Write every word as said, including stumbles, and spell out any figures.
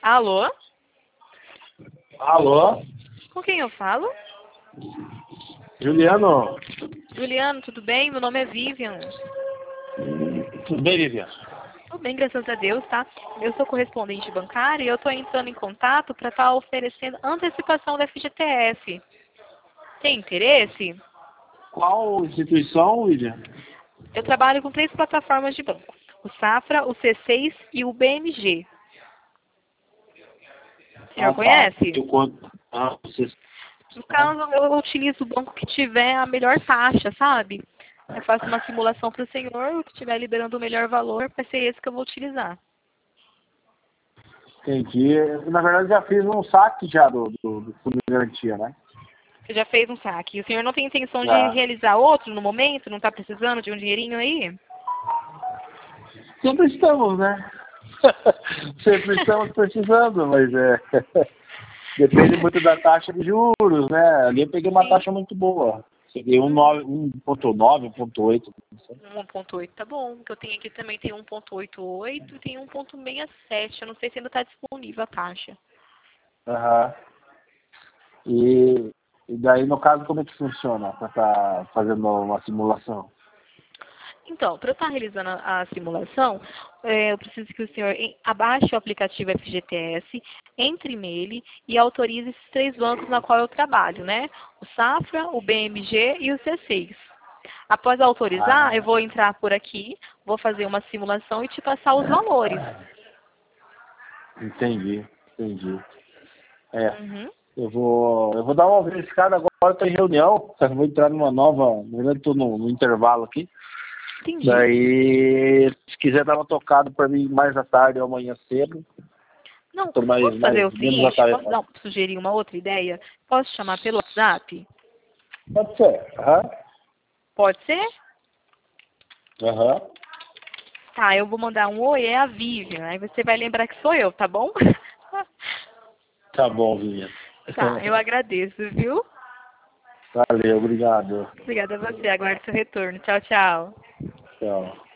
Alô? Alô? Com quem eu falo? Juliano? Juliano, tudo bem? Meu nome é Vivian. Tudo bem, Vivian? Tudo bem, graças a Deus, tá? Eu sou correspondente bancária e eu tô entrando em contato para estar oferecendo antecipação da F G T S. Tem interesse? Qual instituição, Vivian? Eu trabalho com três plataformas de banco. O Safra, o C seis e o B M G. O senhor Ah, tá. conhece? Eu conto. Ah, você... No caso, eu utilizo o banco que tiver a melhor taxa, sabe? Eu faço uma simulação para o senhor, o que estiver liberando o melhor valor, vai ser esse que eu vou utilizar. Entendi. Na verdade, já fiz um saque já do, do, do fundo de garantia, né? Você já fez um saque. O senhor não tem intenção de Já. realizar outro no momento? Não está precisando de um dinheirinho aí? Sempre estamos, né? Sempre estamos precisando, mas é... Depende muito da taxa de juros, né? Ali eu peguei uma Sim. taxa muito boa. Peguei um ponto nove, um ponto oito. um ponto oito tá bom. O que eu tenho aqui também tem um ponto oitenta e oito e tem um ponto sessenta e sete. Eu não sei se ainda está disponível a taxa. Aham. E, e daí, no caso, como é que funciona para estar fazendo uma simulação? Então, para eu estar realizando a, a simulação, é, eu preciso que o senhor em- abaixe o aplicativo F G T S, entre nele e autorize esses três bancos na qual eu trabalho, né? O Safra, o B M G e o C seis. Após autorizar, eu Ah, vou entrar por aqui, vou fazer uma simulação e te passar os valores. entendi, entendi. É, Uhum, eu vou, eu vou dar uma verificada agora, estou em reunião, eu vou entrar numa nova, na verdade estou no, no intervalo aqui. entendi. Daí, se quiser dar uma tocada para mim mais à tarde ou amanhã cedo, Não, estou mais, posso fazer mais, o menos seguinte? Posso atarefado. dar, sugerir uma outra ideia? Posso chamar pelo WhatsApp? Pode ser, aham, Pode ser? aham. Tá, eu vou mandar um oi, é a Vivian. Aí você vai lembrar que sou eu, tá bom? Tá bom, Vinha. Tá, eu agradeço, viu? Valeu, obrigado. Obrigada a você. Aguardo seu retorno. Tchau, tchau. Tchau.